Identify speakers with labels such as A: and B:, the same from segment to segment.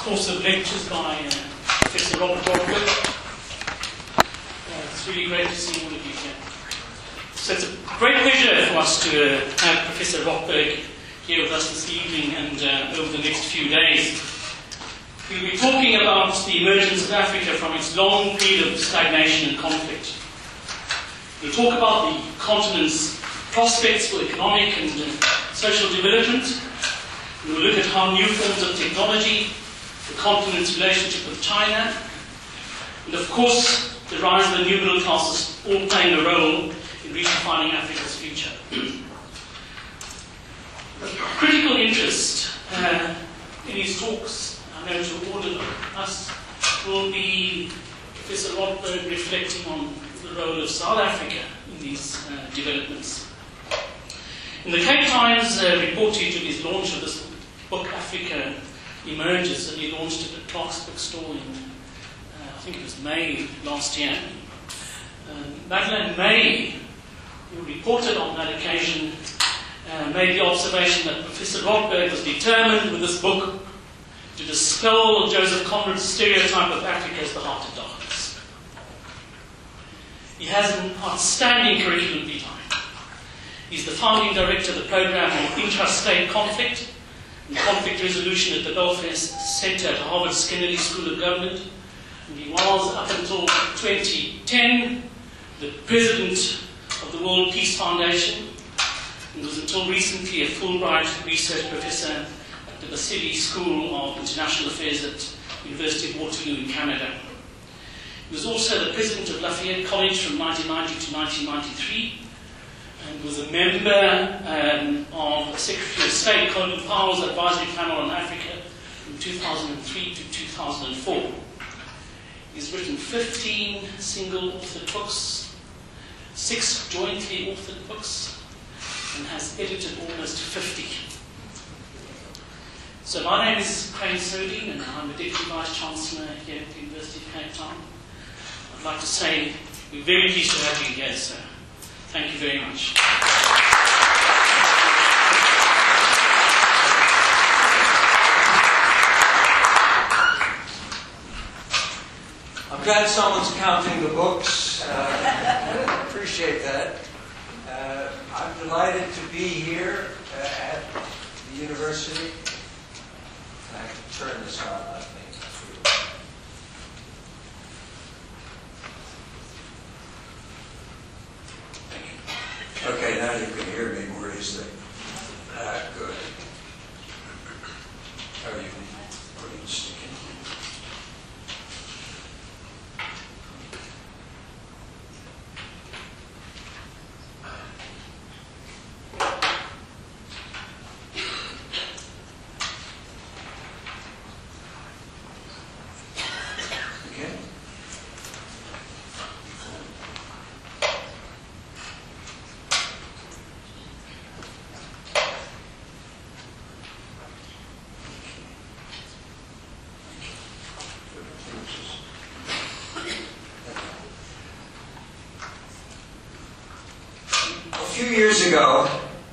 A: course of lectures by Professor Robert Rotberg. It's really great to see all of you here. So it's a great pleasure for us to have Professor Rotberg here with us this evening and over the next few days. We'll be talking about the emergence of Africa from its long period of stagnation and conflict. We'll talk about the continent's prospects for economic and social development. We'll look at how new forms of technology, the continent's relationship with China, and of course the rise of the new middle classes all playing a role in redefining Africa's future. Of critical interest in his talks, I know to all of us, will be Professor Rotberg reflecting on the role of South Africa in these developments. In the Cape Times report to his launch of this book, Africa Emerges, and he launched it at Clark's Bookstore in, I think it was May last year. Madeleine May, who reported on that occasion, made the observation that Professor Rotberg was determined with this book to dispel Joseph Conrad's stereotype of Africa as the heart of darkness. He has an outstanding curriculum vitae. He's the founding director of the program on intrastate conflict and conflict resolution at the Belfast Center at Harvard's Kennedy School of Government. And he was, up until 2010, the president of the World Peace Foundation, and was until recently a Fulbright research professor at the Basili School of International Affairs at the University of Waterloo in Canada. He was also the president of Lafayette College from 1990 to 1993, and was a member of the Secretary of State Colin Powell's Advisory Panel on Africa from 2003 to 2004. He's written 15 single-authored books, 6 jointly authored books, and has edited almost 50. So my name is Crane Sodine, and I'm the Deputy Vice-Chancellor here at the University of Cape Town. I'd like to say we're very pleased to have you here, sir. Thank you very much.
B: I'm glad someone's counting the books. Appreciate that. I'm delighted to be here at the university. I can turn this on, I think. Okay, now you can hear me more easily. Good. How are you? Putting the stick in. Okay. A few years ago,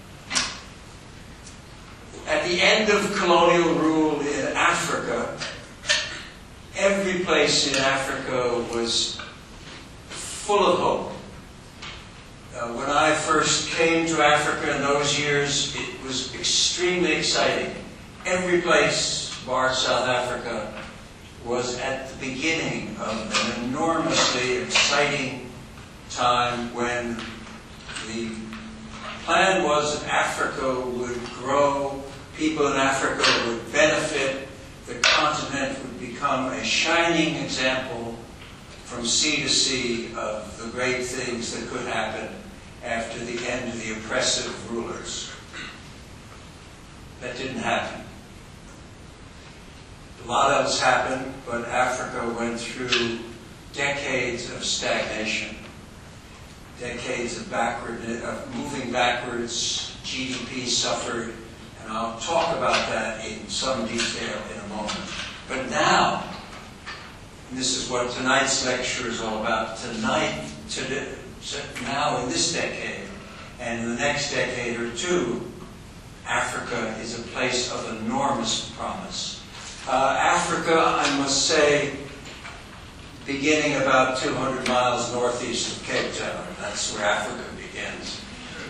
B: at the end of colonial rule in Africa, every place in Africa was full of hope. When I first came to Africa in those years, it was extremely exciting. Every place, bar South Africa, was at the beginning of an enormously exciting time when the plan was that Africa would grow, people in Africa would benefit, the continent would become a shining example from sea to sea of the great things that could happen after the end of the oppressive rulers. That didn't happen. A lot else happened, but Africa went through decades of stagnation. Decades of moving backwards, GDP suffered, and I'll talk about that in some detail in a moment. But now, and this is what tonight's lecture is all about, now in this decade, and in the next decade or two, Africa is a place of enormous promise. Africa Africa, I must say, beginning about 200 miles northeast of Cape Town. That's where Africa begins.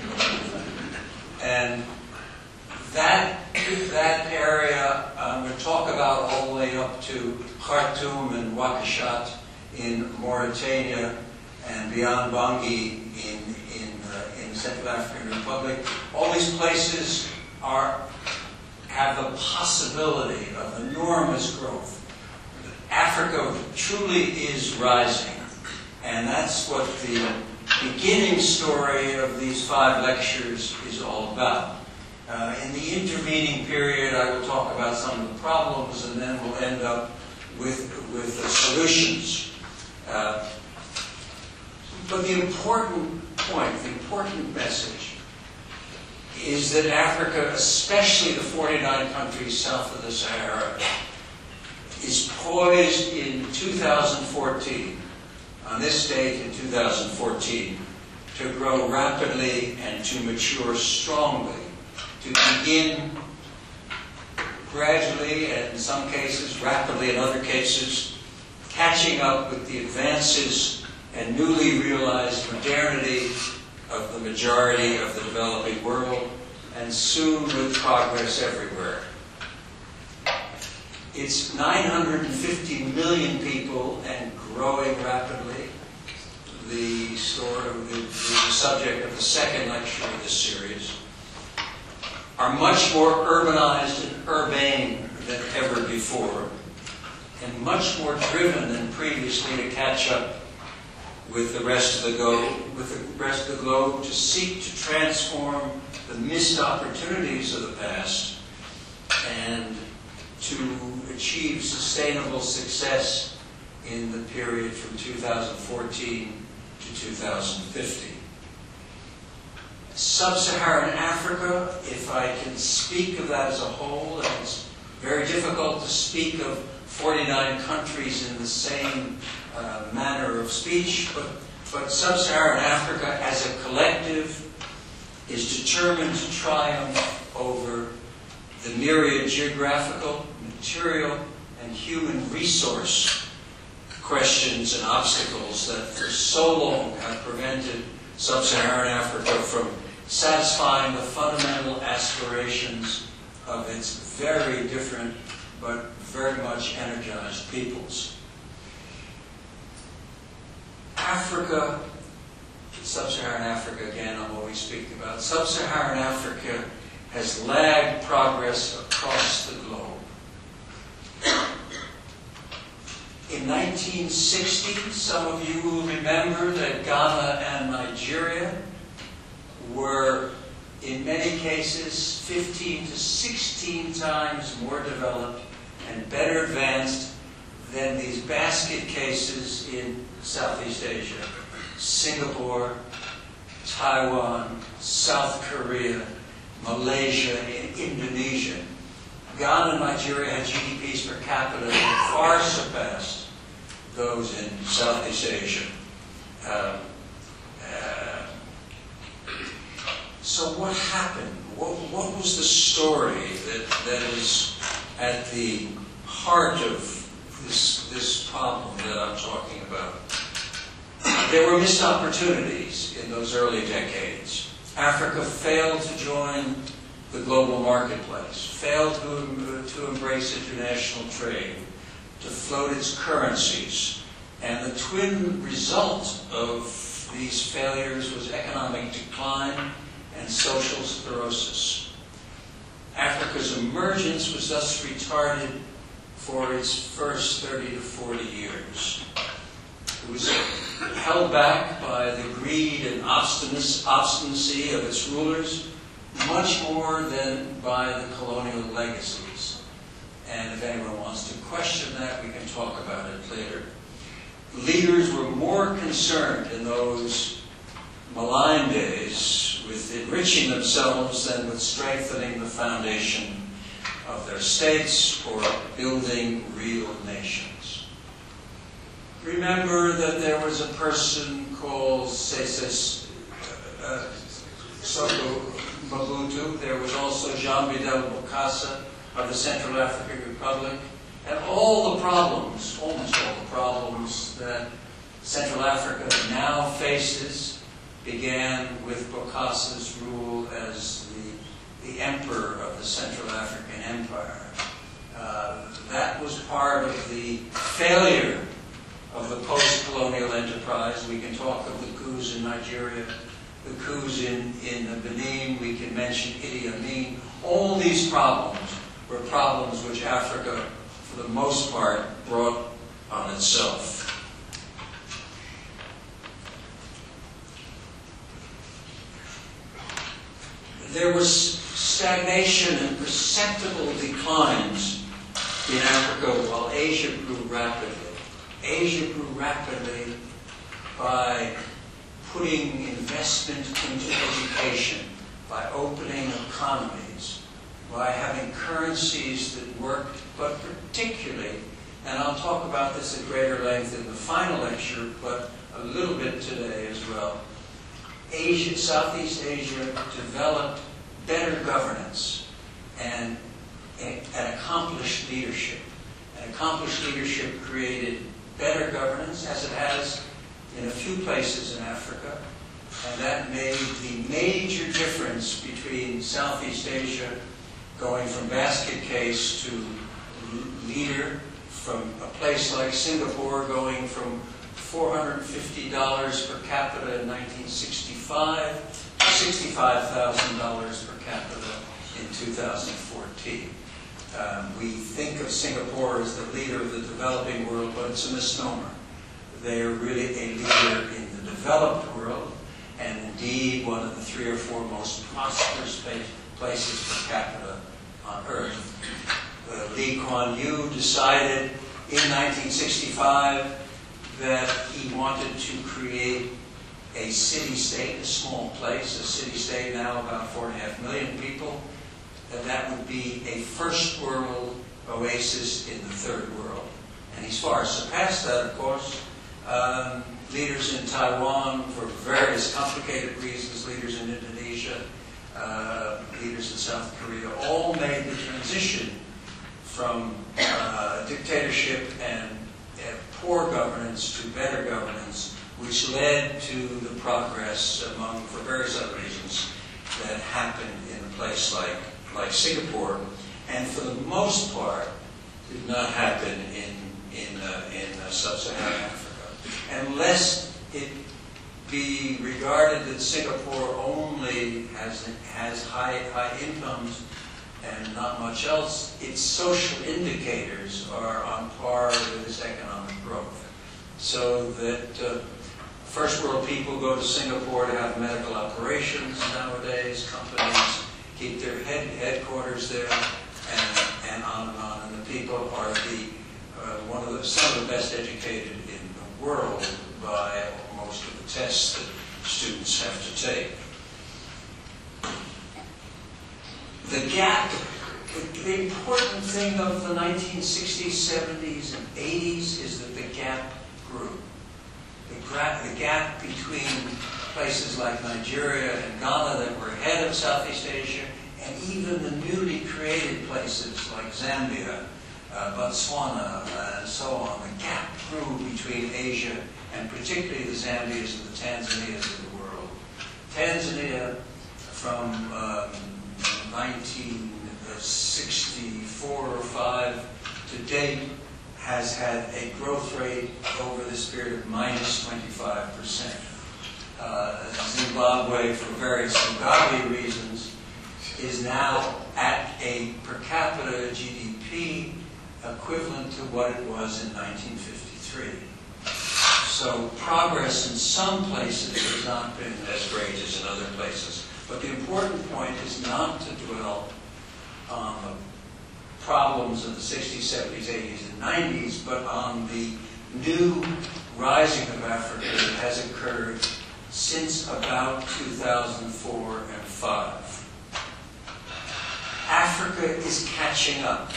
B: And that area, I'm going to talk about all the way up to Khartoum and Nouakchott in Mauritania and beyond Bangui in Central African Republic. All these places have the possibility of enormous growth. Africa truly is rising, and that's what the beginning story of these 5 lectures is all about. In the intervening period, I will talk about some of the problems, and then we'll end up with the solutions. But the important point, the important message, is that Africa, especially the 49 countries south of the Sahara, is poised in 2014, on this date in 2014, to grow rapidly and to mature strongly, to begin gradually, and in some cases rapidly in other cases, catching up with the advances and newly realized modernity of the majority of the developing world, and soon with progress everywhere. It's 950 million people and growing rapidly. The subject of the second lecture of this series are much more urbanized and urbane than ever before, and much more driven than previously to catch up with the rest of the globe, to seek to transform the missed opportunities of the past and to achieve sustainable success in the period from 2014 to 2050. Sub-Saharan Africa, if I can speak of that as a whole, and it's very difficult to speak of 49 countries in the same manner of speech, but Sub-Saharan Africa as a collective is determined to triumph over the myriad geographical, material, and human resource questions and obstacles that for so long have prevented Sub-Saharan Africa from satisfying the fundamental aspirations of its very different but very much energized peoples. Africa, Sub-Saharan Africa again, I'm always speaking about. Sub-Saharan Africa has lagged progress across the globe. In 1960, some of you will remember that Ghana and Nigeria were, in many cases, 15 to 16 times more developed and better advanced than these basket cases in Southeast Asia. Singapore, Taiwan, South Korea, Malaysia, and Indonesia. Ghana and Nigeria had GDPs per capita that far surpassed those in Southeast Asia. So what happened? What was the story that is at the heart of this problem that I'm talking about? There were missed opportunities in those early decades. Africa failed to join the global marketplace, failed to embrace international trade, to float its currencies. And the twin result of these failures was economic decline and social sclerosis. Africa's emergence was thus retarded for its first 30 to 40 years. It was held back by the greed and obstinacy of its rulers, much more than by the colonial legacies. And if anyone wants to question that, we can talk about it later. Leaders were more concerned in those malign days with enriching themselves than with strengthening the foundation of their states or building real nations. Remember that there was a person called Sese Seko Mobutu. There was also Jean Bidel Bokassa of the Central African Republic. And all the problems, almost all the problems that Central Africa now faces began with Bokassa's rule as the emperor of the Central African Empire. That was part of the failure of the post-colonial enterprise. We can talk of the coups in Nigeria, the coups in Benin, we can mention Idi Amin. All these problems were problems which Africa, for the most part, brought on itself. There was stagnation and perceptible declines in Africa while Asia grew rapidly. Asia grew rapidly by putting investment into education, by opening economies, by having currencies that worked, but particularly, and I'll talk about this at greater length in the final lecture, but a little bit today as well, Asia, Southeast Asia developed better governance and accomplished leadership. And accomplished leadership created better governance, as it has in a few places in Africa, and that made the major difference between Southeast Asia going from basket case to leader, from a place like Singapore going from $450 per capita in 1965 to $65,000 per capita in 2014. We think of Singapore as the leader of the developing world, but it's a misnomer. They are really a leader in the developed world, and indeed one of the 3 or 4 most prosperous places per capita on earth. Lee Kuan Yew decided in 1965 that he wanted to create a city-state, a small place, a city-state now about 4.5 million people, that would be a first world oasis in the third world. And he's far surpassed that, of course. Leaders in Taiwan, for various complicated reasons, leaders in Indonesia, leaders in South Korea, all made the transition from dictatorship and poor governance to better governance, which led to the progress among, for various other reasons, that happened in a place like Singapore, and for the most part did not happen in sub-Saharan Africa. And lest it be regarded that Singapore only has high incomes and not much else, its social indicators are on par with its economic growth. So that first world people go to Singapore to have medical operations nowadays, companies keep their headquarters there, and on and on. And the people are some of the best educated in the world by most of the tests that students have to take. The gap, the important thing of the 1960s, 70s, and 80s is that the gap grew. The gap between places like Nigeria and Ghana that were ahead of Southeast Asia, and even the newly created places like Zambia, Botswana, and so on. The gap grew between Asia and particularly the Zambias and the Tanzanias of the world. Tanzania from 1964 or 5 to date has had a growth rate over this period of minus 25%. Zimbabwe, for various Zimbabwe reasons, is now at a per capita GDP equivalent to what it was in 1953. So progress in some places has not been as great as in other places. But the important point is not to dwell on the problems of the 60s, 70s, 80s, and 90s, but on the new rising of Africa that has occurred since about 2004 and 5. Africa is catching up.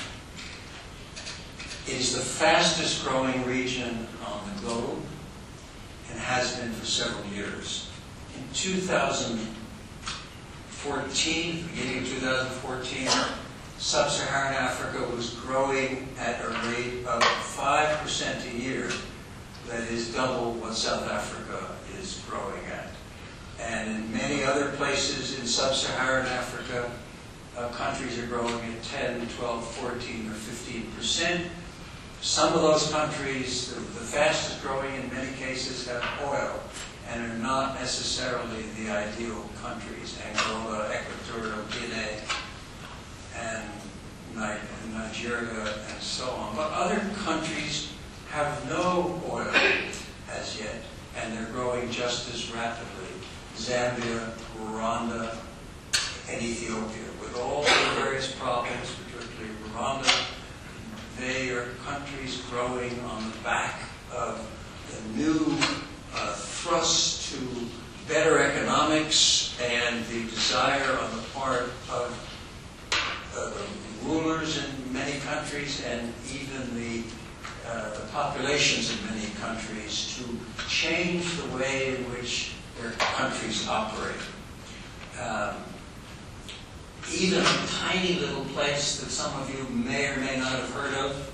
B: It is the fastest growing region on the globe and has been for several years. In 2014, beginning of 2014, Sub-Saharan Africa was growing at a rate of 5% a year. That is double what South Africa is growing at. And in many other places in Sub-Saharan Africa, countries are growing at 10, 12, 14, or 15%. Some of those countries, the fastest growing in many cases, have oil and are not necessarily the ideal countries. Angola, Equatorial Guinea, and Nigeria, and so on. But other countries have no oil as yet, and they're growing just as rapidly. Zambia, Rwanda, and Ethiopia, with all the various problems, particularly Rwanda, they are countries growing on the back of the new thrust to better economics and the desire on the part of the rulers in many countries and even the populations in many countries to change the way in which their countries operate. Even a tiny little place that some of you may or may not have heard of,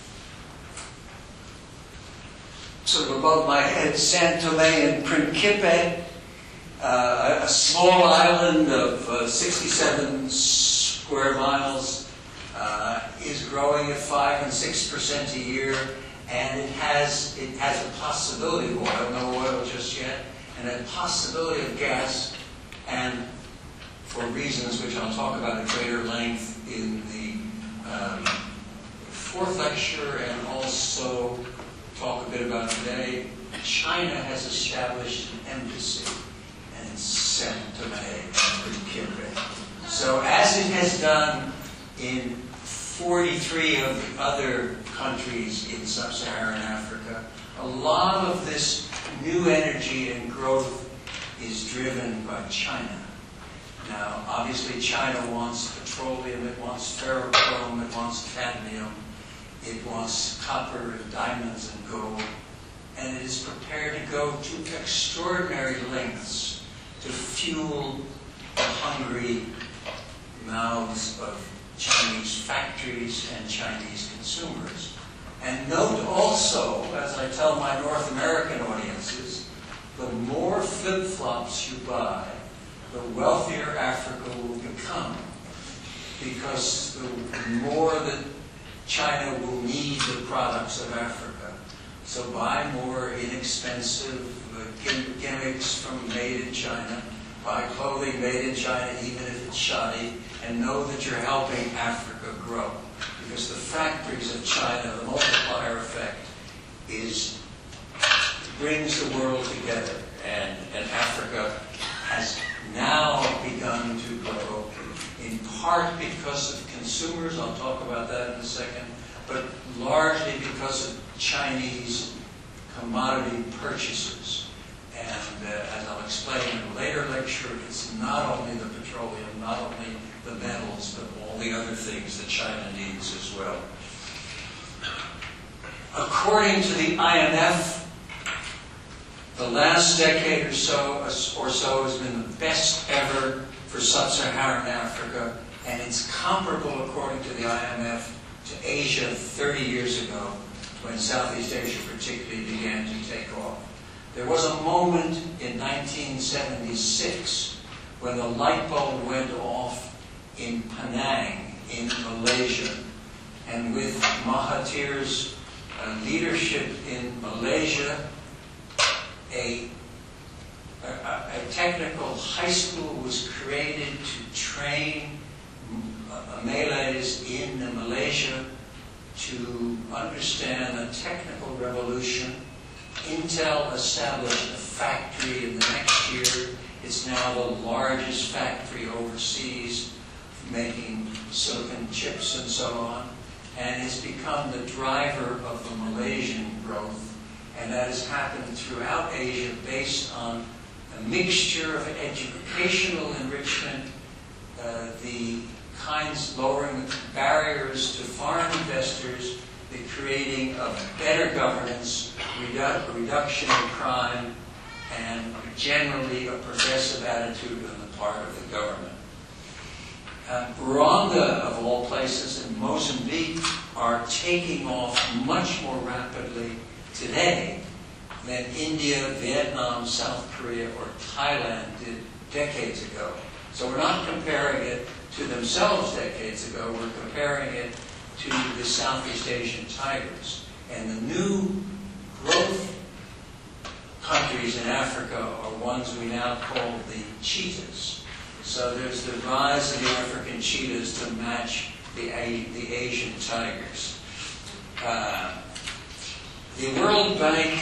B: sort of above my head, San Tome and Principe, a small island of 67 square miles, is growing at 5 and 6% a year, and it has a possibility of oil, no oil just yet, and a possibility of gas, and for reasons which I'll talk about at greater length in the fourth lecture, and also talk a bit about today, China has established an embassy in San Tome and Principe. So as it has done in 43 of the other countries in Sub-Saharan Africa, a lot of this new energy and growth is driven by China. Now, obviously, China wants petroleum, it wants ferrochrome, it wants cadmium, it wants copper and diamonds and gold, and it is prepared to go to extraordinary lengths to fuel the hungry mouths of Chinese factories and Chinese consumers. And note also, as I tell my North American audiences, the more flip-flops you buy, the wealthier Africa will become, because the more that China will need the products of Africa. So buy more inexpensive gimmicks from made in China, buy clothing made in China even if it's shoddy, and know that you're helping Africa grow. Because the factories of China, the multiplier effect, brings the world together, and Africa has now begun to grow, in part because of consumers, I'll talk about that in a second, but largely because of Chinese commodity purchases. And as I'll explain in a later lecture, it's not only the petroleum, not only the metals, but all the other things that China needs as well. According to the IMF, the last decade or so has been the best ever for Sub-Saharan Africa, and it's comparable, according to the IMF, to Asia 30 years ago, when Southeast Asia particularly began to take off. There was a moment in 1976 when the light bulb went off in Penang, in Malaysia, and with Mahathir's leadership in Malaysia, a technical high school was created to train Malays in Malaysia to understand the technical revolution. Intel established a factory in the next year. It's now the largest factory overseas making silicon chips and so on, and it's become the driver of the Malaysian growth. And that has happened throughout Asia based on a mixture of educational enrichment, the kinds lowering barriers to foreign investors, the creating of better governance, reduction in crime, and generally a progressive attitude on the part of the government. Rwanda, of all places, and Mozambique are taking off much more rapidly today than India, Vietnam, South Korea, or Thailand did decades ago. So we're not comparing it to themselves decades ago, we're comparing it to the Southeast Asian tigers. And the new growth countries in Africa are ones we now call the cheetahs. So there's the rise of the African cheetahs to match the Asian tigers. The World Bank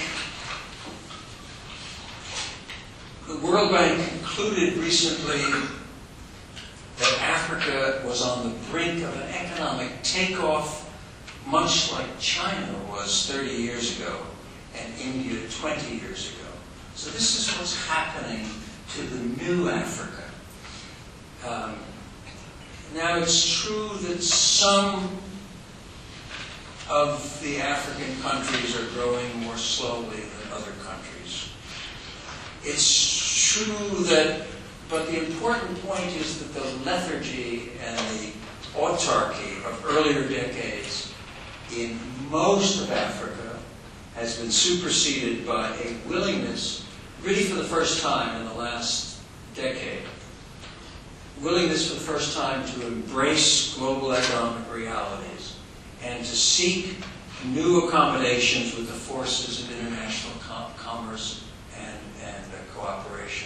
B: concluded recently that Africa was on the brink of an economic takeoff, much like China was 30 years ago and India 20 years ago. So this is what's happening to the new Africa. Now it's true that some of the African countries are growing more slowly than other countries. It's true that, but the important point is that the lethargy and the autarky of earlier decades in most of Africa has been superseded by a willingness, really for the first time in the last decade, willingness for the first time to embrace global economic realities and to seek new accommodations with the forces of international commerce and cooperation.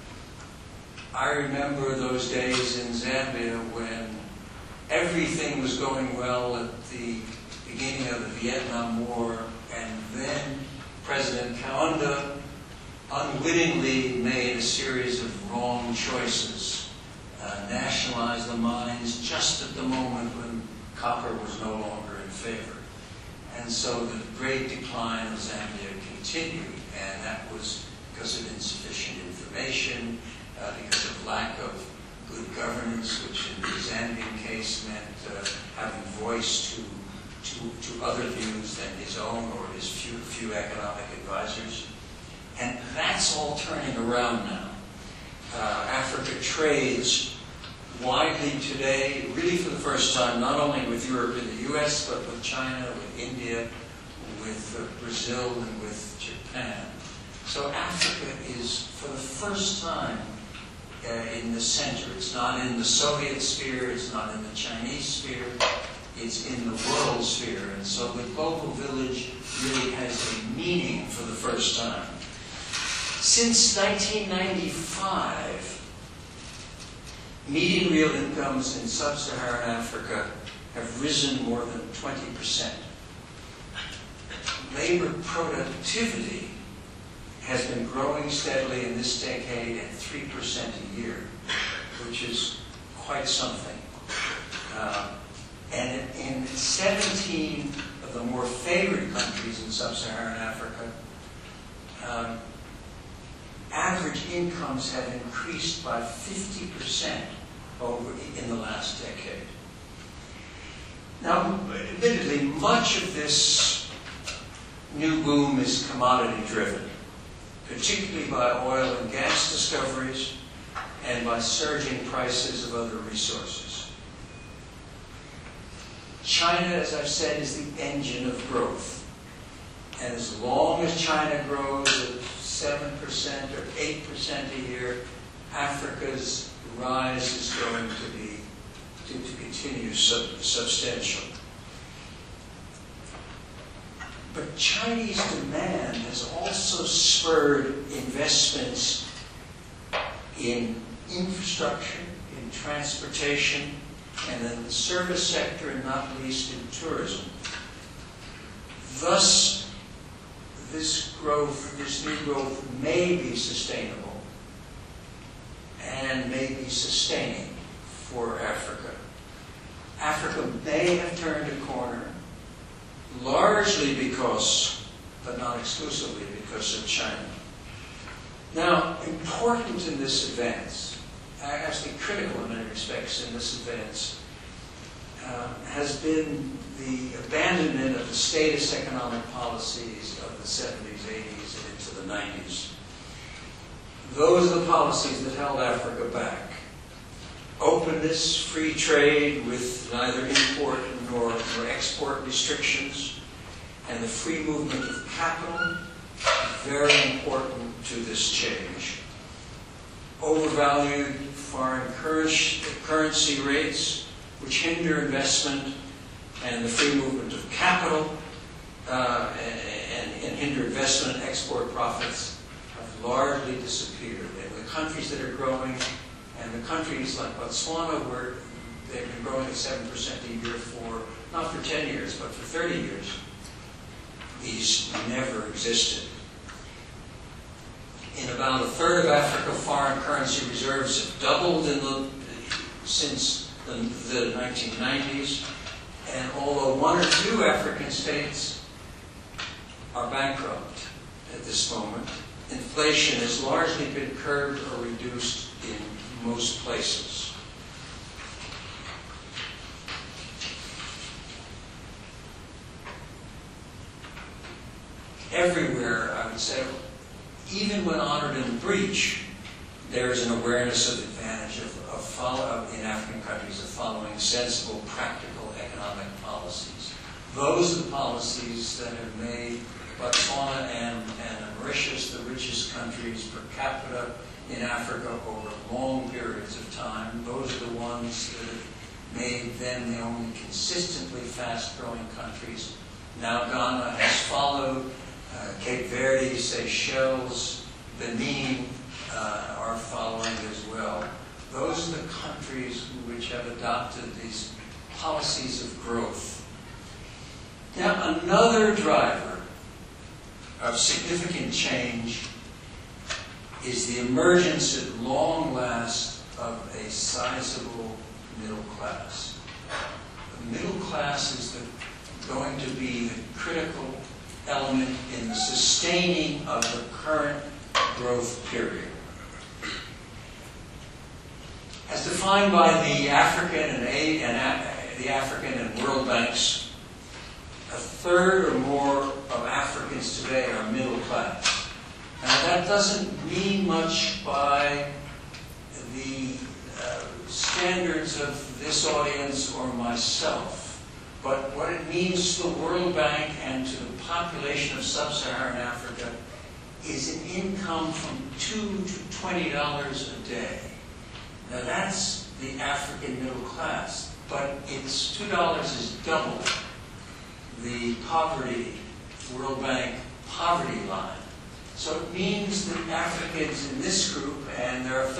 B: I remember those days in Zambia when everything was going well at the beginning of the Vietnam War, and then President Kaunda unwittingly made a series of wrong choices. Nationalized the mines just at the moment when copper was no longer in favor. And so the great decline of Zambia continued, and that was because of insufficient information, because of lack of good governance, which in the Zambian case meant having voice to other views than his own or his few economic advisors. And that's all turning around now. Africa trades widely today, really for the first time, not only with Europe and the US, but with China, with India, with Brazil, and with Japan. So Africa is, for the first time, in the center. It's not in the Soviet sphere, it's not in the Chinese sphere, it's in the world sphere. And so the global village really has a meaning for the first time. Since 1995, median real incomes in sub-Saharan Africa have risen more than 20%. Labor productivity has been growing steadily in this decade at 3% a year, which is quite something. And in 17 of the more favored countries in sub-Saharan Africa, average incomes have increased by 50% in the last decade. Now, admittedly, much of this new boom is commodity-driven, particularly by oil and gas discoveries and by surging prices of other resources. China, as I've said, is the engine of growth. And as long as China grows at 7% or 8% a year, Africa's rise is going to continue substantial. But Chinese demand has also spurred investments in infrastructure, in transportation, and in the service sector, and not least in tourism. Thus, this new growth may be sustainable and may be sustaining for Africa. Africa may have turned a corner, largely because, but not exclusively because of China. Now, important in this advance, actually critical in many respects in this advance, has been the abandonment of the statist economic policies of the 70s, 80s, and into the 90s. Those are the policies that held Africa back. openness, free trade with neither import nor export restrictions, and the free movement of capital, very important to this change. Overvalued foreign currency rates, which hinder investment and the free movement of capital, and hinder investment and export profits, have largely disappeared. And the countries that are growing, and the countries like Botswana, where they've been growing at 7% a year for, not for 10 years, but for 30 years, these never existed. In about a third of Africa, foreign currency reserves have doubled since the 1990s. And although one or two African states are bankrupt at this moment, inflation has largely been curbed or reduced in most places. Everywhere, I would say, even when honored in breach, there is an awareness of the advantage in African countries of following sensible, practical economic policies. Those are the policies that have made Botswana and Mauritius the richest countries per capita in Africa over long periods of time. Those are the ones that have made them the only consistently fast-growing countries. Now Ghana has followed. Cape Verde, Seychelles, Benin are following as well. Those are the countries which have adopted these policies of growth. Now, another driver of significant change is the emergence at long last of a sizable middle class. The middle class is going to be the critical element in the sustaining of the current growth period. As defined by the African and World Banks, a third or more of Africans today are middle class. Now that doesn't mean much by the standards of this audience or myself. But what it means to the World Bank and to the population of sub-Saharan Africa is an income from $2 to $20 a day. Now that's the African middle class, but it's $2 is double the World Bank poverty line. So it means that Africans in this group, and there are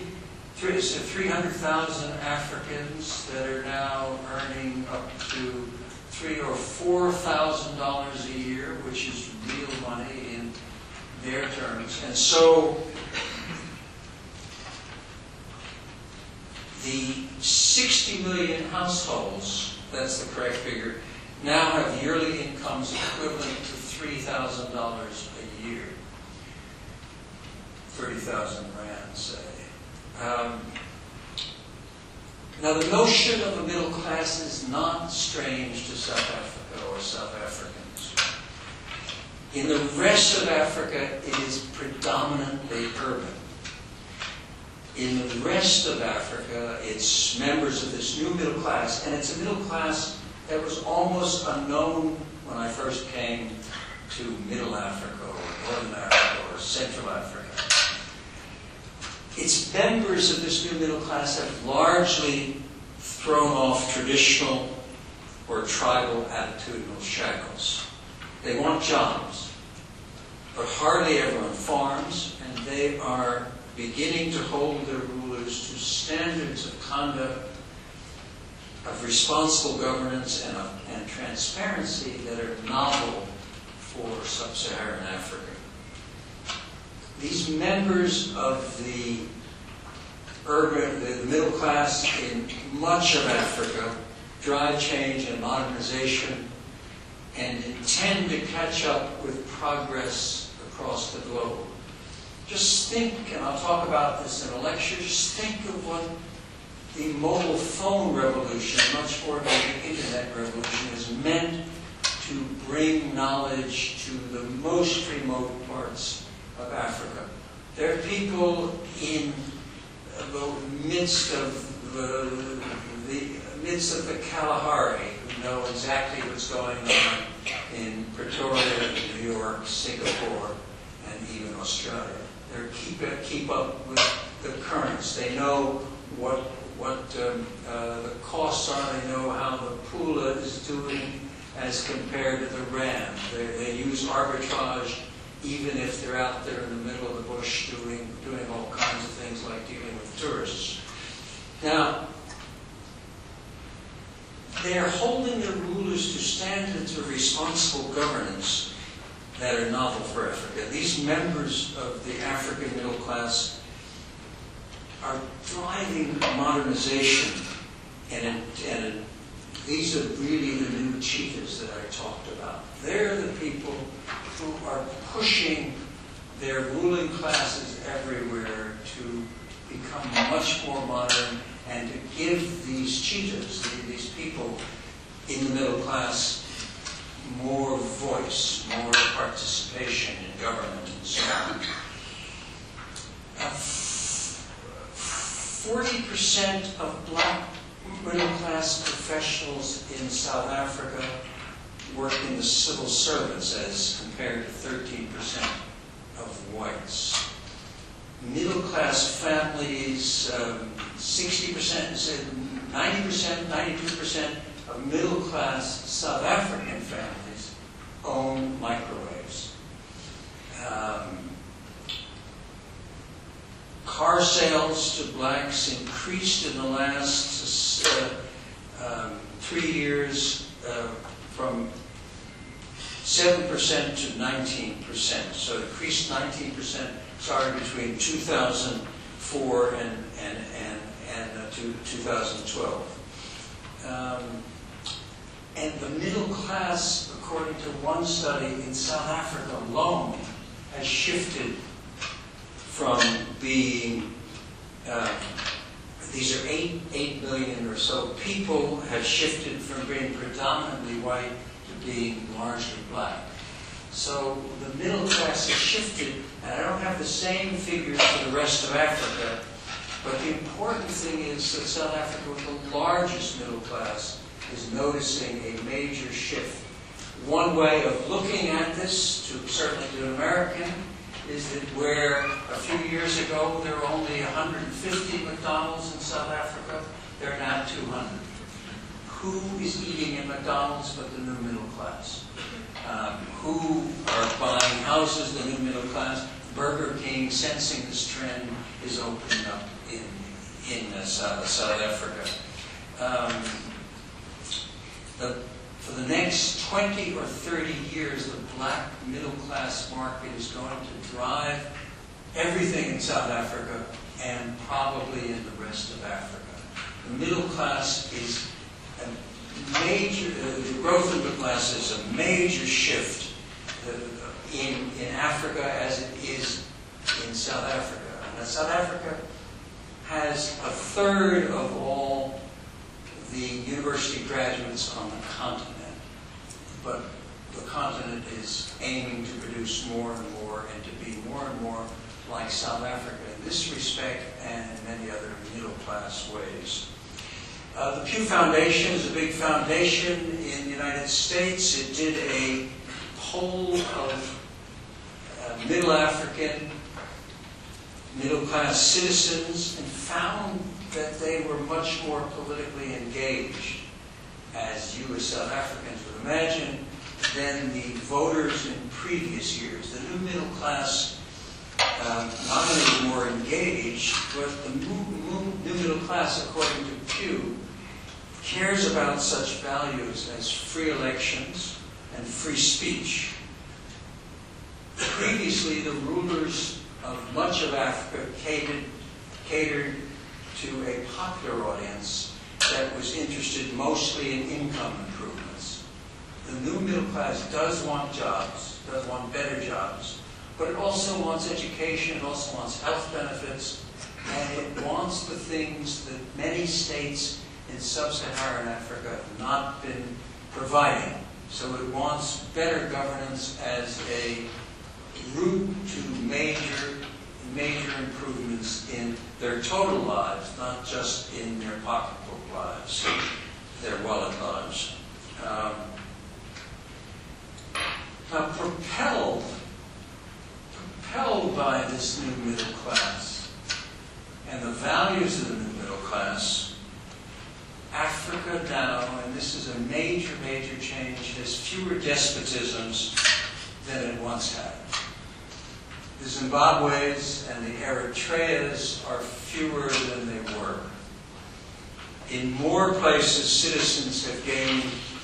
B: 300,000 Africans that are now earning up to $3,000 or $4,000 a year, which is real money in their terms. And so the 60 million households, that's the correct figure, now have yearly incomes equivalent to $3,000 a year. 30,000 rand, say. Now, the notion of a middle class is not strange to South Africa or South Africans. In the rest of Africa, it is predominantly urban. In the rest of Africa, it's members of this new middle class, and it's a middle class that was almost unknown when I first came to Middle Africa or Northern Africa or Central Africa. Its members of this new middle class have largely thrown off traditional or tribal attitudinal shackles. They want jobs, but hardly ever on farms, and they are beginning to hold their rulers to standards of conduct, of responsible governance, and transparency that are novel for sub-Saharan Africa. These members of the middle class in much of Africa drive change and modernization and intend to catch up with progress across the globe. Just think, and I'll talk about this in a lecture, just think of what the mobile phone revolution, much more than the internet revolution, has meant to bring knowledge to the most remote parts of Africa. There are people in the midst of the midst of the Kalahari, who know exactly what's going on in Pretoria, New York, Singapore, and even Australia. They keep up with the currents. They know what the costs are. They know how the pula is doing as compared to the rand. They use arbitrage even if they're out there in the middle of the bush doing all kinds of things like dealing with tourists. Now, they're holding their rulers to standards of responsible governance that are novel for Africa. These members of the African middle class are driving modernization, and these are really the new cheetahs that I talked about. They're the people who are pushing their ruling classes everywhere to become much more modern and to give these cheetahs, these people in the middle class, more voice, more participation in government and so on. 40% of black middle-class professionals in South Africa work in the civil service as compared to 13% of whites. Middle-class families, 60%, 90%, 92% of middle-class South African families own microwaves. Car sales to blacks increased in the last 3 years from 7% to 19%. So it increased 19%, between 2004 and 2012. And the middle class, according to one study in South Africa alone, has shifted from being, these are 8 million or so people, have shifted from being predominantly white to being largely black. So the middle class has shifted, and I don't have the same figures for the rest of Africa, but the important thing is that South Africa, with the largest middle class, is noticing a major shift. One way of looking at this, certainly to an American, is that where a few years ago there were only 150 McDonald's in South Africa, there are now 200. Who is eating at McDonald's but the new middle class? Who are buying houses, the new middle class? Burger King, sensing this trend, is opening up in South Africa. For the next 20 or 30 years, the black middle class market is going to drive everything in South Africa and probably in the rest of Africa. The middle class is a major, the growth of the class is a major shift in Africa as it is in South Africa. Now, South Africa has a third of all the university graduates on the continent, but the continent is aiming to produce more and more and to be more and more like South Africa in this respect and in many other middle-class ways. The Pew Foundation is a big foundation in the United States. It did a poll of middle African, middle-class citizens and found that they were much more politically engaged, as you as South Africans would imagine, than the voters in previous years. The new middle class not only more engaged, but the new middle class, according to Pew, cares about such values as free elections and free speech. Previously, the rulers of much of Africa catered to a popular audience that was interested mostly in income improvements. The new middle class does want jobs, does want better jobs, but it also wants education, it also wants health benefits, and it wants the things that many states in sub-Saharan Africa have not been providing. So it wants better governance as a route to major major improvements in their total lives, not just in their pocketbook lives, their wallet lives. Now, propelled by this new middle class and the values of the new middle class, Africa now, and this is a major, major change, has fewer despotisms than it once had. The Zimbabwe's and the Eritreas are fewer than they were. In more places, citizens have gained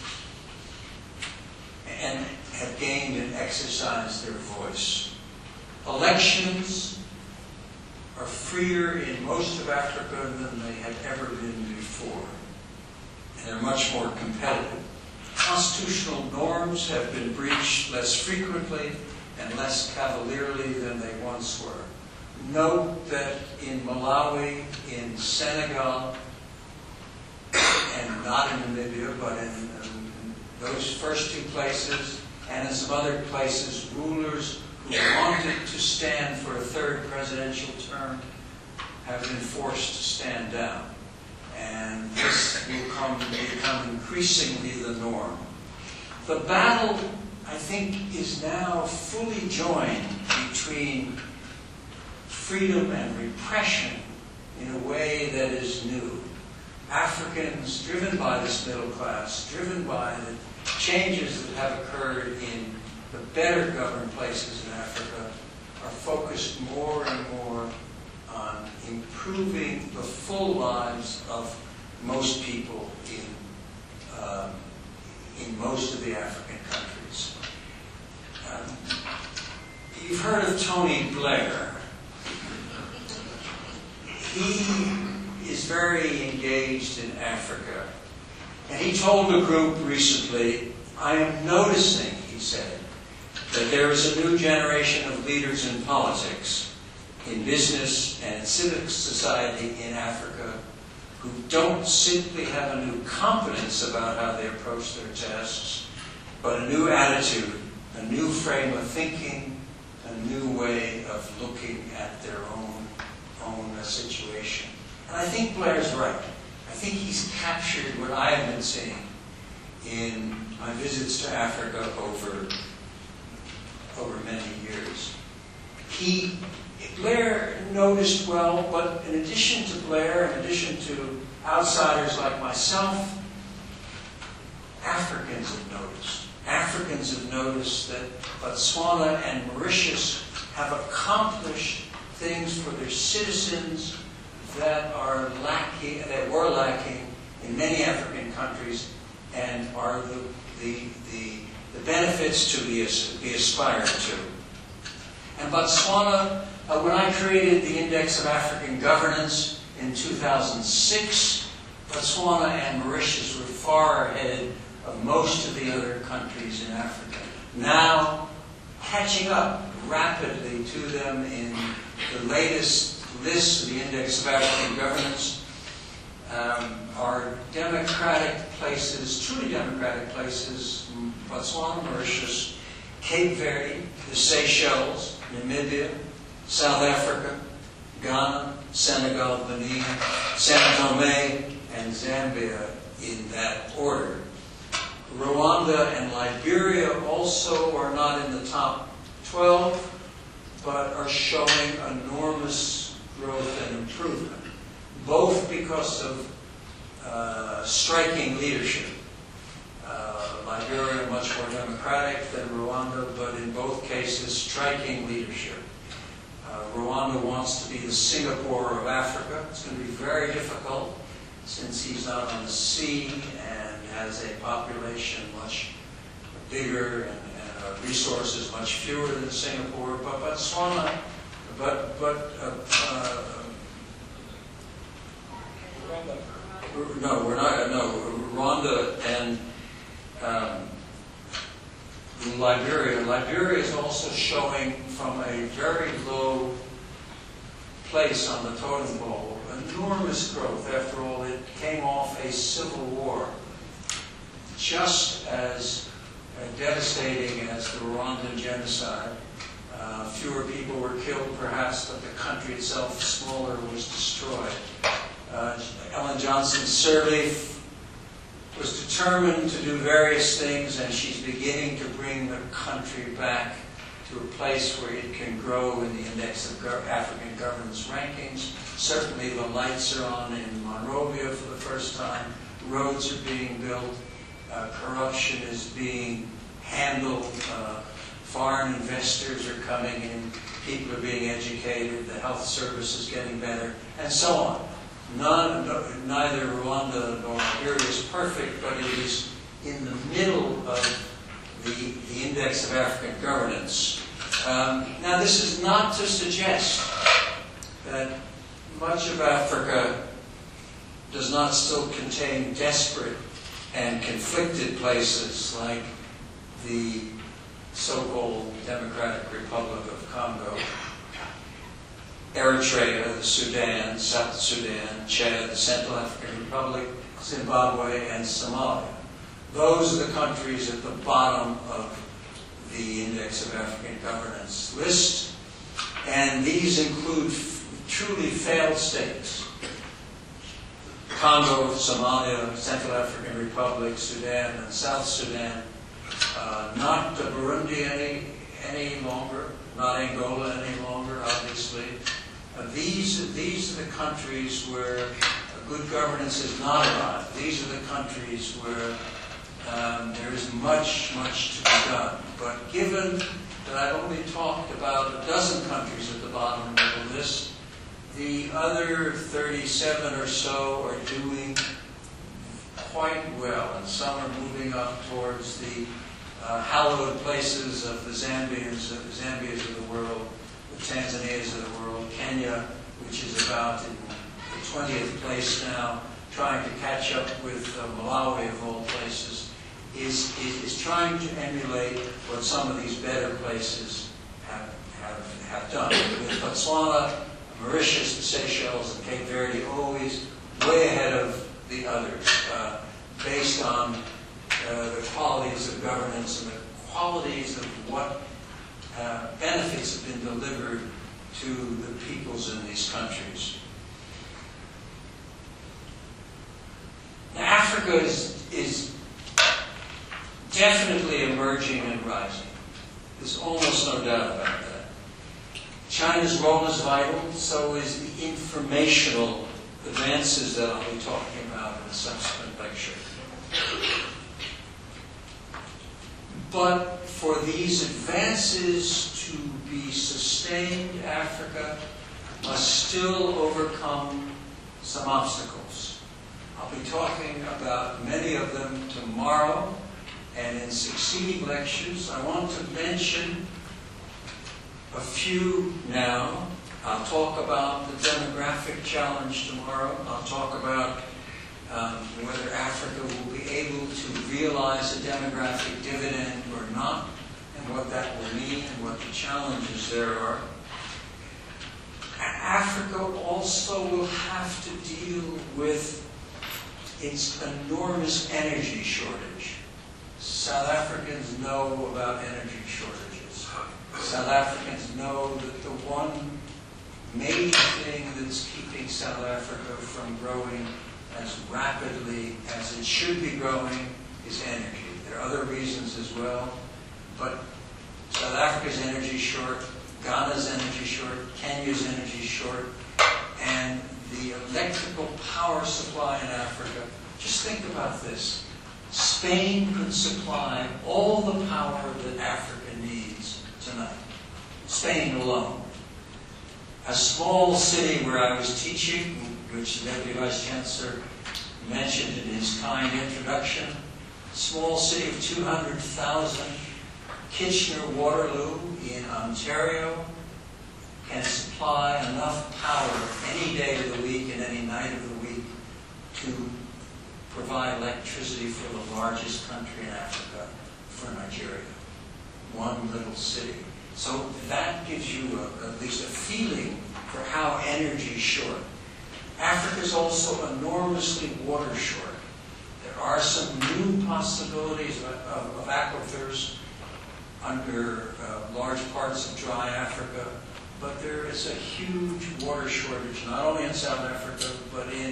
B: and exercised their voice. Elections are freer in most of Africa than they had ever been before. And they're much more competitive. Constitutional norms have been breached less frequently and less cavalierly than they once were. Note that in Malawi, in Senegal, and not in Namibia, but in those first two places, and in some other places, rulers who wanted to stand for a third presidential term have been forced to stand down. And this will become increasingly the norm. The battle, I think, is now fully joined between freedom and repression in a way that is new. Africans, driven by this middle class, driven by the changes that have occurred in the better governed places in Africa, are focused more and more on improving the full lives of most people in most of the African countries. You've heard of Tony Blair. He is very engaged in Africa. And he told a group recently, I am noticing, he said, that there is a new generation of leaders in politics, in business and civic society in Africa who don't simply have a new competence about how they approach their tasks, but a new attitude, a new frame of thinking, a new way of looking at their own situation. And I think Blair's right. I think he's captured what I have been seeing in my visits to Africa over many years. Blair noticed well, but in addition to Blair, in addition to outsiders like myself, Africans have noticed. Africans have noticed that Botswana and Mauritius have accomplished things for their citizens that were lacking in many African countries, and are the benefits to be aspired to. And Botswana, when I created the Index of African Governance in 2006, Botswana and Mauritius were far ahead of most of the other countries in Africa. Now, catching up rapidly to them in the latest list of the Index of African Governance are democratic places, truly democratic places, Botswana, Mauritius, Cape Verde, the Seychelles, Namibia, South Africa, Ghana, Senegal, Benin, Sao Tome, and Zambia in that order. Rwanda and Liberia also are not in the top 12, but are showing enormous growth and improvement, both because of striking leadership. Liberia much more democratic than Rwanda, but in both cases striking leadership. Rwanda wants to be the Singapore of Africa. It's going to be very difficult since he's not on the sea and has a population much bigger and resources much fewer than Singapore. But Botswana, Rwanda and Liberia. Liberia is also showing from a very low place on the totem pole enormous growth. After all, it came off a civil war, just as devastating as the Rwandan genocide. Fewer people were killed, perhaps, but the country itself, smaller, was destroyed. Ellen Johnson Sirleaf was determined to do various things, and she's beginning to bring the country back to a place where it can grow in the Index of African Governance rankings. Certainly the lights are on in Monrovia for the first time. Roads are being built. Corruption is being handled. Foreign investors are coming in. People are being educated. The health service is getting better, and so on. Neither Rwanda nor Nigeria is perfect, but it is in the middle of the Index of African Governance. Now, this is not to suggest that much of Africa does not still contain desperate and conflicted places like the so-called Democratic Republic of Congo, Eritrea, the Sudan, South Sudan, Chad, the Central African Republic, Zimbabwe, and Somalia. Those are the countries at the bottom of the Index of African Governance list, and these include truly failed states. Congo, Somalia, Central African Republic, Sudan, and South Sudan. Not Burundi any longer, not Angola any longer, obviously. These are the countries where good governance has not arrived. These are the countries where there is much to be done. But given that I've only talked about a dozen countries at the bottom of the list, the other 37 or so are doing quite well, and some are moving up towards the hallowed places of the Zambias of the world, the Tanzanias of the world, Kenya, which is about in the 20th place now, trying to catch up with Malawi of all places, is trying to emulate what some of these better places have done. With Botswana, Mauritius, the Seychelles, and Cape Verde always way ahead of the others, based on the qualities of governance and the qualities of what benefits have been delivered to the peoples in these countries. Now, Africa is definitely emerging and rising. There's almost no doubt about that. China's role is vital, so is the informational advances that I'll be talking about in a subsequent lecture. But for these advances to be sustained, Africa must still overcome some obstacles. I'll be talking about many of them tomorrow, and in succeeding lectures, I want to mention a few now. I'll talk about the demographic challenge tomorrow. I'll talk about whether Africa will be able to realize a demographic dividend or not, and what that will mean and what the challenges there are. Africa also will have to deal with its enormous energy shortage. South Africans know about energy shortages. South Africans know that the one major thing that's keeping South Africa from growing as rapidly as it should be growing is energy. There are other reasons as well, but South Africa's energy short, Ghana's energy short, Kenya's energy short, and the electrical power supply in Africa. Just think about this. Spain could supply all the power that Africa needs tonight. Spain alone. A small city where I was teaching, which the Deputy Vice Chancellor mentioned in his kind introduction, small city of 200,000, Kitchener-Waterloo in Ontario, can supply enough power any day of the week and any night of the week to provide electricity for the largest country in Africa, for Nigeria. One little city. So that gives you at least a feeling for how energy is short. Africa is also enormously water short. There are some new possibilities of aquifers. under large parts of dry Africa, but there is a huge water shortage, not only in South Africa, but in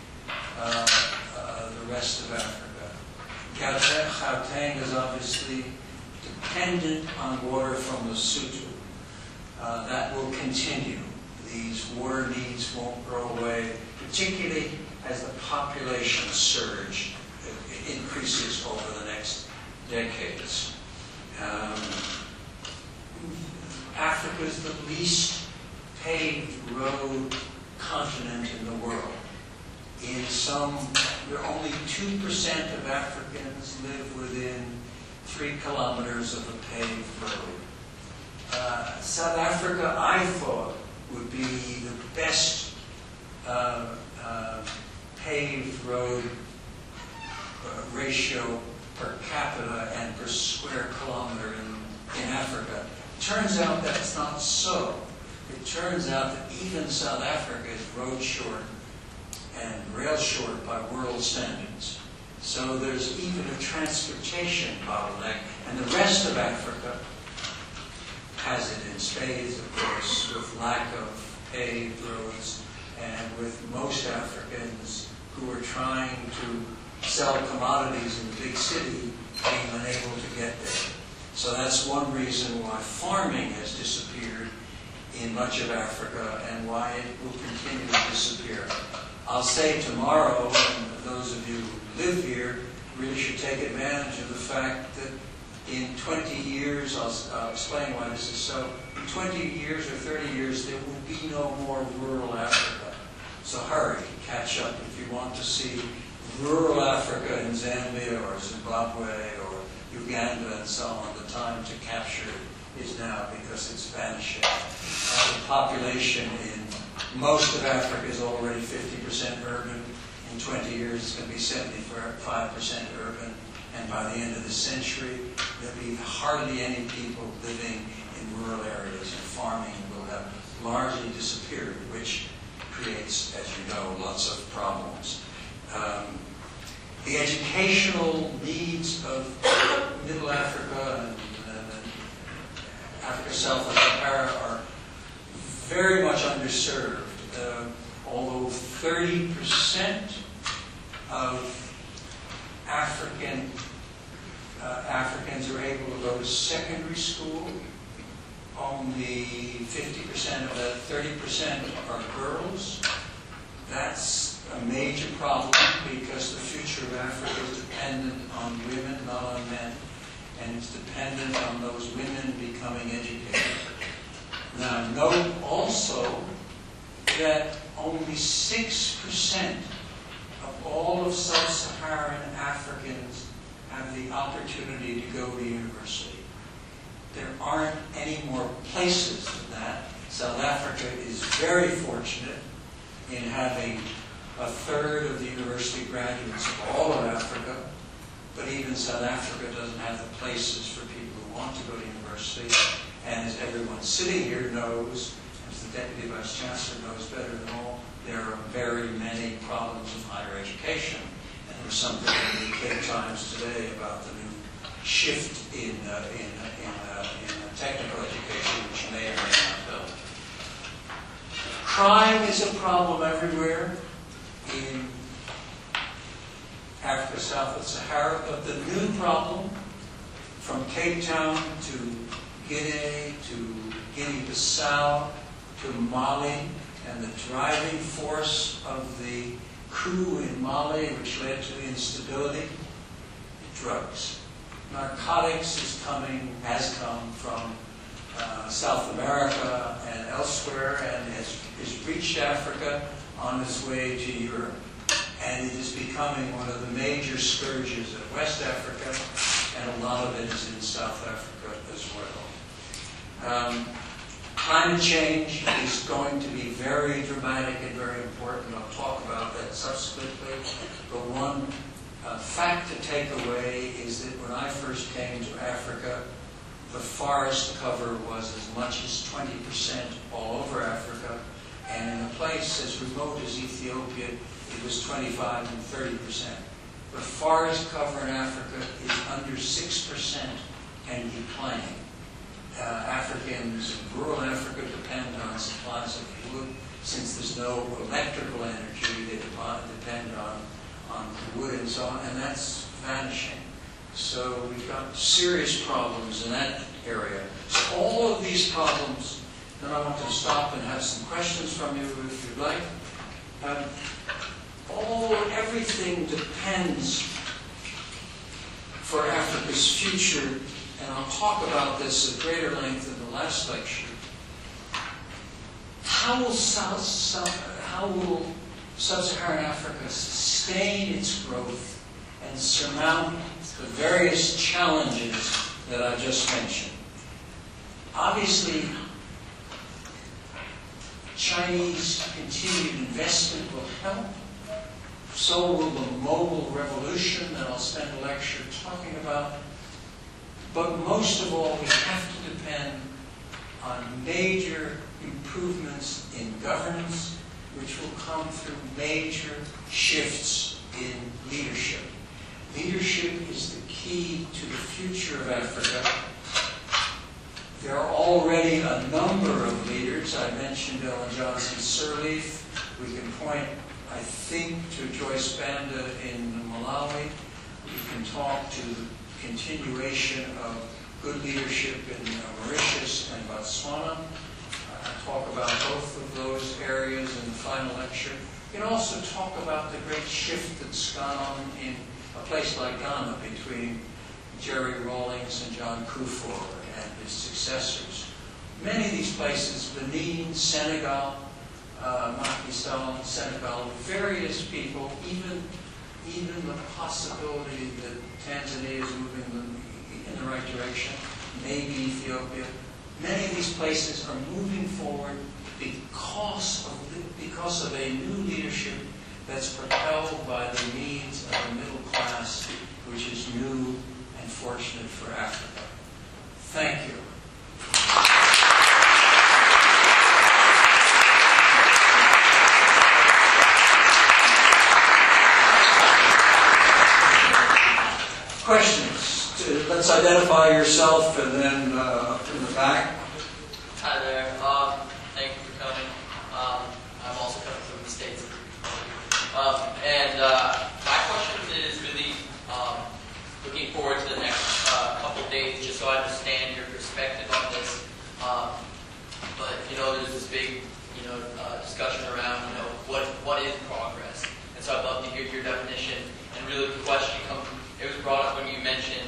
B: the rest of Africa. Gauteng is obviously dependent on water from Lesotho. That will continue. These water needs won't go away, particularly as the population surge increases over the next decades. Africa is the least paved road continent in the world. Only 2% of Africans live within 3 kilometers of a paved road. South Africa, I thought, would be the best paved road ratio per capita and per square kilometer in Africa. Turns out that's not so. It turns out that even South Africa is road short and rail short by world standards. So there's even a transportation bottleneck, and the rest of Africa has it in spades, of course, with lack of paved roads and with most Africans who are trying to sell commodities in the big city being unable to get there. So that's one reason why farming has disappeared in much of Africa and why it will continue to disappear. I'll say tomorrow, and those of you who live here really should take advantage of the fact that in 20 years, I'll explain why this is so, in 20 years or 30 years, there will be no more rural Africa. So hurry, catch up if you want to see rural Africa in Zambia or Zimbabwe or Uganda and so on. The time to capture it is now because it's vanishing. The population in most of Africa is already 50% urban. In 20 years, it's going to be 75% urban. And by the end of the century, there'll be hardly any people living in rural areas, and farming will have largely disappeared, which creates, as you know, lots of problems. The educational needs of Middle Africa and Africa south of Sahara are very much underserved. Although 30% of Africans are able to go to secondary school, only 50% of that, 30% are girls. That's a major problem because the future of Africa is dependent on women, not on men, and it's dependent on those women becoming educated. Now, note also that only 6% of all of sub-Saharan Africans have the opportunity to go to university. There aren't any more places than that. South Africa is very fortunate in having a third of the university graduates of all of Africa, but even South Africa doesn't have the places for people who want to go to university. And as everyone sitting here knows, as the Deputy Vice Chancellor knows better than all, there are very many problems with higher education. And there's something in the Cape Times today about the new shift in technical education, which may or may not help. Crime is a problem everywhere in Africa south of Sahara, but the new problem from Cape Town to Guinea to Guinea-Bissau to Mali, and the driving force of the coup in Mali, which led to instability, drugs. Narcotics has come from South America and elsewhere, and has reached Africa on its way to Europe. And it is becoming one of the major scourges of West Africa, and a lot of it is in South Africa as well. Climate change is going to be very dramatic and very important. I'll talk about that subsequently. But one fact to take away is that when I first came to Africa, the forest cover was as much as 20% all over Africa, and in a place as remote as Ethiopia, it was 25 and 30%. The forest cover in Africa is under 6% and declining. Africans in rural Africa depend on supplies of wood. Since there's no electrical energy, they depend on wood and so on, and that's vanishing. So we've got serious problems in that area. So all of these problems, then I want to stop and have some questions from you if you'd like. Everything depends for Africa's future, and I'll talk about this at greater length in the last lecture. How will Sub-Saharan Africa sustain its growth and surmount the various challenges that I just mentioned? Obviously, Chinese continued investment will help. So will the mobile revolution that I'll spend a lecture talking about. But most of all, we have to depend on major improvements in governance, which will come through major shifts in leadership. Leadership is the key to the future of Africa. There are already a number of leaders. I mentioned Ellen Johnson Sirleaf. We can point, I think, to Joyce Banda in Malawi. We can talk to the continuation of good leadership in Mauritius and Botswana. I'll talk about both of those areas in the final lecture. We can also talk about the great shift that's gone on in a place like Ghana between Jerry Rawlings and John Kufuor and his successors. Many of these places, Benin, Senegal, Macky Sall, Senegal, various people, even the possibility that Tanzania is moving in the right direction, maybe Ethiopia. Many of these places are moving forward because of a new leadership that's propelled by the needs of a middle class, which is new and fortunate for Africa. Thank you. Questions? Let's identify yourself and then up in the back.
C: Hi there. Thank you for coming. I'm also coming from the States. My question is really looking forward to the next couple days, just so I understand your perspective on this. But there's this big discussion around what is progress, and so I'd love to hear your definition. And really, the question it was brought up when you mentioned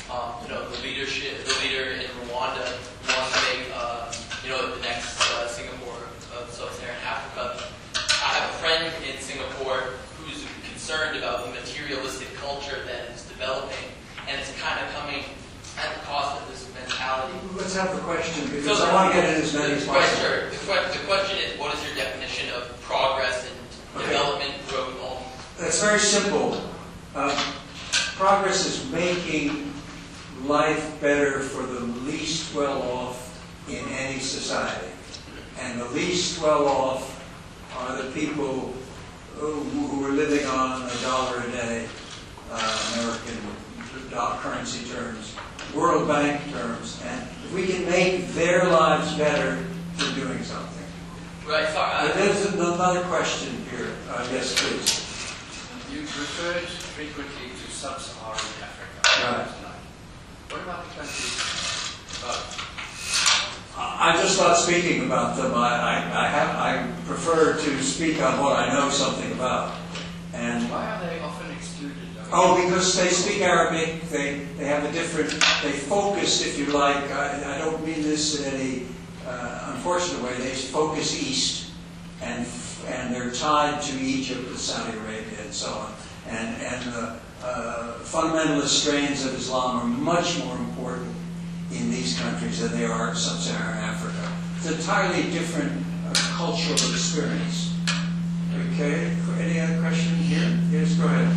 C: the leader in Rwanda wants to make the next Singapore of Sub-Saharan Africa. I have a friend in Singapore who's concerned about the materialistic culture that is developing, and it's kind of coming at the cost of this mentality.
B: Let's have the question, because I want to get in as many as possible.
C: The question is, what is your definition of progress and development, growth, all?
B: That's very simple. Progress is making life better for the least well-off in any society. And the least well-off are the people who are living on $1 a day, American currency terms, World Bank terms. And if we can make their lives better, we're doing something.
C: Right. Sorry.
B: There's another question here. Yes, please.
D: You referred frequently to Sub-Saharan Africa.
B: Right.
D: What about the countries above?
B: I'm just not speaking about them. I prefer to speak on what I know something about. And
D: why are they often excluded?
B: Because they speak Arabic. They have a different. They focus, if you like. I don't mean this in any unfortunate way. They focus east, and they're tied to Egypt and Saudi Arabia and so on. And the fundamentalist strains of Islam are much more important in these countries than they are in Sub-Saharan Africa. It's an entirely different cultural experience. Okay, any other question here? Yes, go ahead.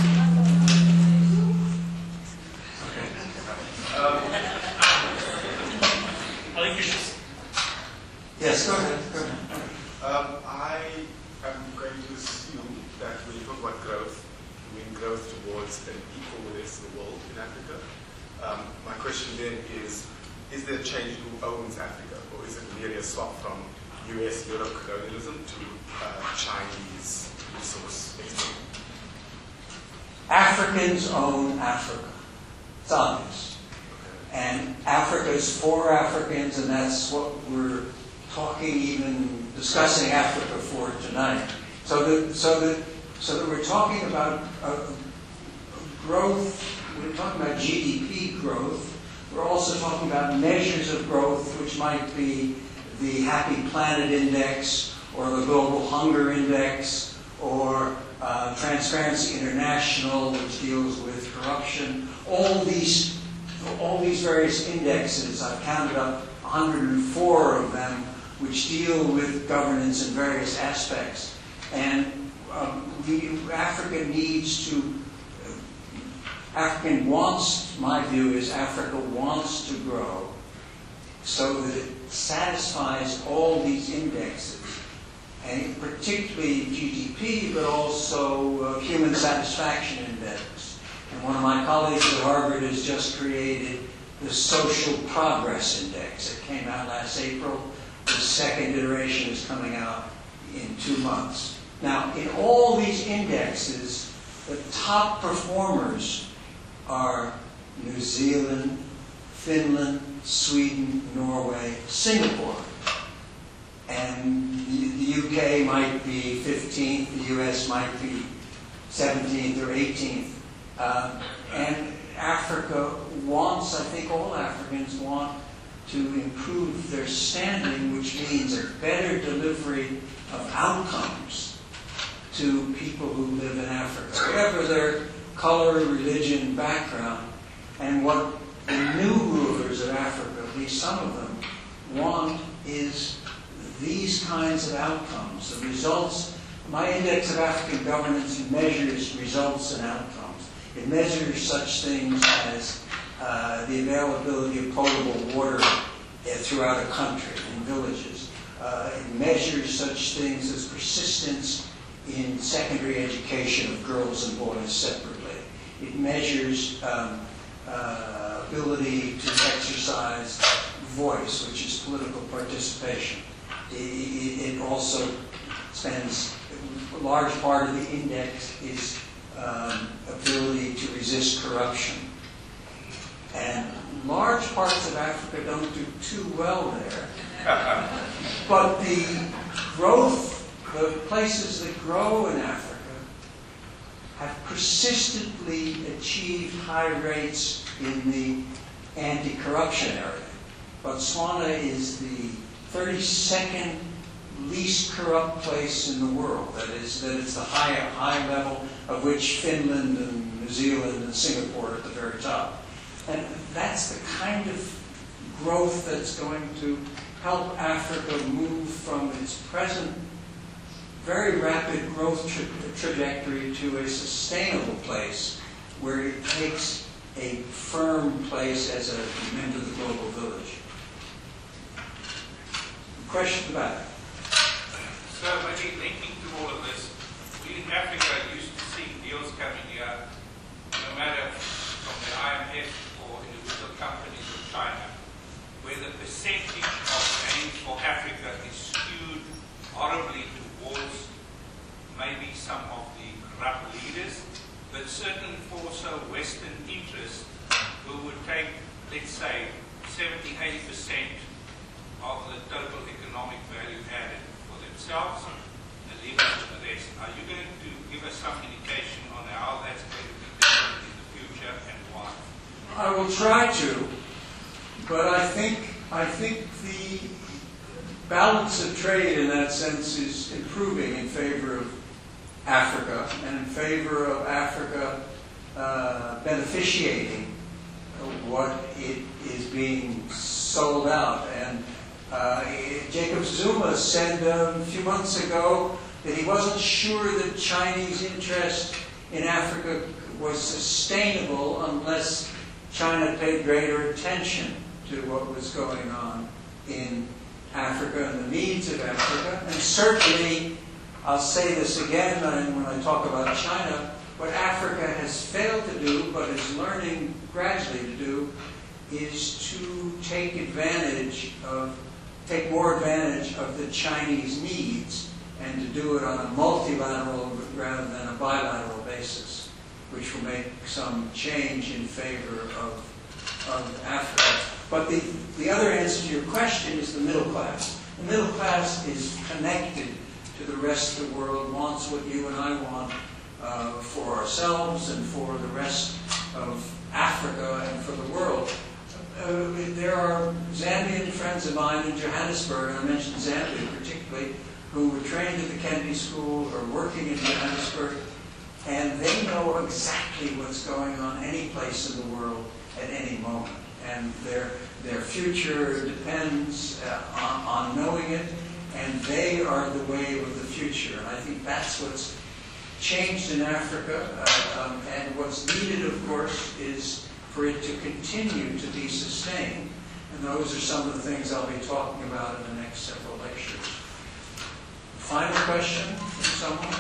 A: I think you should.
B: Yes, go ahead.
E: I am going to assume that when you talk about growth, you mean growth towards an equal with the rest of the world in Africa. My question then is is there a change in who owns Africa, or is it merely a swap from US, Europe colonialism to Chinese resource exploitation?
B: Africans own Africa. It's obvious. And Africa is for Africans, and that's what we're even discussing Africa for tonight. So that we're talking about growth. We're talking about GDP growth. We're also talking about measures of growth, which might be the Happy Planet Index, or the Global Hunger Index, or Transparency International, which deals with corruption. All these various indexes, I've counted up 104 of them, which deal with governance in various aspects. And my view is Africa wants to grow so that it satisfies all these indexes, and particularly GDP, but also Human Satisfaction Index. And one of my colleagues at Harvard has just created the Social Progress Index. It came out last April. The second iteration is coming out in 2 months. Now, in all these indexes, the top performers are New Zealand, Finland, Sweden, Norway, Singapore. And the UK might be 15th, the US might be 17th or 18th. And Africa wants, I think all Africans want, to improve their standing, which means a better delivery of outcomes to people who live in Africa, whatever their color, religion, background. And what the new rulers of Africa, at least some of them, want is these kinds of outcomes, the results. My Index of African Governance measures results and outcomes. It measures such things as the availability of potable water throughout a country, in villages. It measures such things as persistence in secondary education of girls and boys separately. It measures ability to exercise voice, which is political participation. It also spends a large part of the index is ability to resist corruption. And large parts of Africa don't do too well there. But the growth, the places that grow in Africa have persistently achieved high rates in the anti-corruption area. Botswana is the 32nd least corrupt place in the world. That is, that it's the high level of which Finland and New Zealand and Singapore are at the very top. And that's the kind of growth that's going to help Africa move from its present very rapid growth trajectory to a sustainable place where it takes a firm place as a member of the global village. Question about it.
F: So maybe linking to all of this, we in Africa used to see deals coming here, no matter from the IMF or individual companies of China, where the percentage of gains for Africa is skewed horribly towards maybe some of the corrupt leaders, but certainly for also Western interests who would take, let's say, 70-80% of the total economic value added for themselves and leave it to the rest. Are you going to give us some indication on how that's going to be done in the future and why?
B: I will try to, but I think the balance of trade in that sense is improving in favor of Africa and in favor of Africa beneficiating what it is being sold out. And Jacob Zuma said a few months ago that he wasn't sure that Chinese interest in Africa was sustainable unless China paid greater attention to what was going on in Africa and the needs of Africa. And certainly, I'll say this again when I talk about China, what Africa has failed to do, but is learning gradually to do, is to take more advantage of the Chinese needs and to do it on a multilateral rather than a bilateral basis, which will make some change in favor of Africa. But the other answer to your question is the middle class. The middle class is connected to the rest of the world, wants what you and I want for ourselves and for the rest of Africa and for the world. There are Zambian friends of mine in Johannesburg, and I mentioned Zambia particularly, who were trained at the Kennedy School or working in Johannesburg, and they know exactly what's going on any place in the world at any moment. And their future depends on knowing it, and they are the wave of the future. And I think that's what's changed in Africa, and what's needed, of course, is for it to continue to be sustained. And those are some of the things I'll be talking about in the next several lectures. Final question from someone?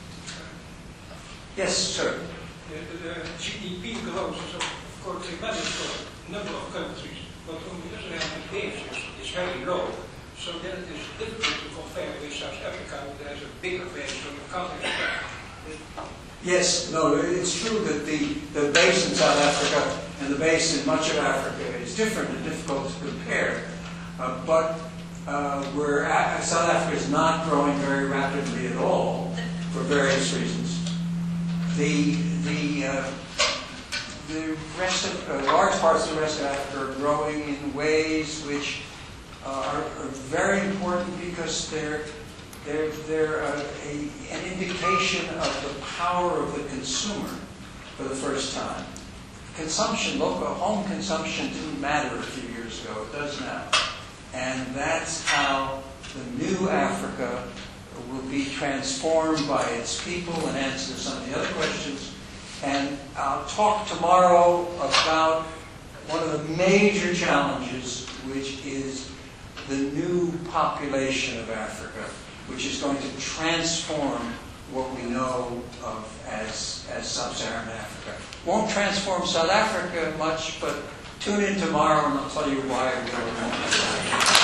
B: Yes, sir.
G: The GDP growth is of course tremendous for a number of countries, but on the other hand, the base is very low. So then it is difficult to compare with South Africa, that has a bigger base, so you can't expect.
B: Yes, no, it's true that the base in South Africa and the base in much of Africa is different and difficult to compare. But South Africa is not growing very rapidly at all for various reasons. The rest of large parts of the rest of Africa are growing in ways which are very important because they're an indication of the power of the consumer for the first time. Consumption, local home consumption didn't matter a few years ago. It does now. And that's how the new Africa will be transformed by its people and answer some of the other questions. And I'll talk tomorrow about one of the major challenges, which is the new population of Africa, which is going to transform what we know of as sub-Saharan Africa. Won't transform South Africa much, but tune in tomorrow and I'll tell you why it will.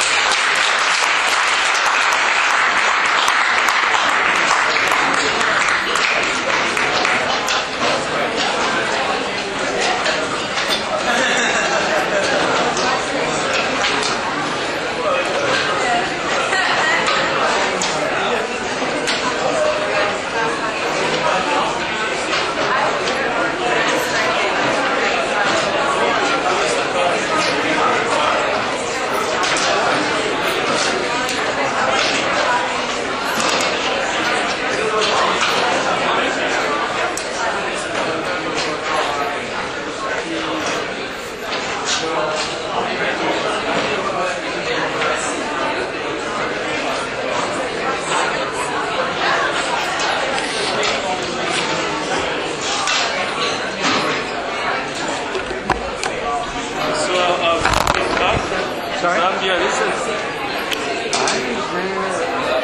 H: Zambia, this is...
B: I was there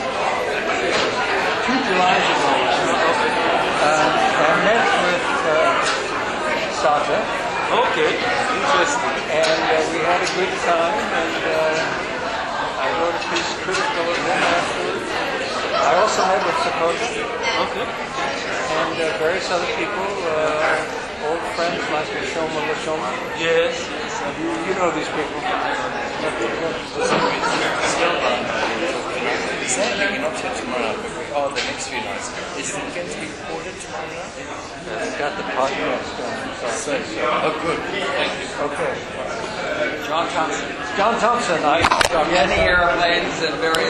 B: 2 Julys ago. I met with Sata.
H: Okay, interesting.
B: And we had a good time, and I wrote a piece critical of him afterwards. I also met with Sakota.
H: Okay.
B: And various other people, old friends like Shoma Lashoma.
H: Yes.
B: You know these people.
D: Is that not tomorrow, but the next few nights? Is it going to be recorded tomorrow night?
B: I've got the podcast going.
D: Oh, good. Thank you.
B: Okay.
C: John Thompson.
B: John Thompson.
C: Many airplanes and very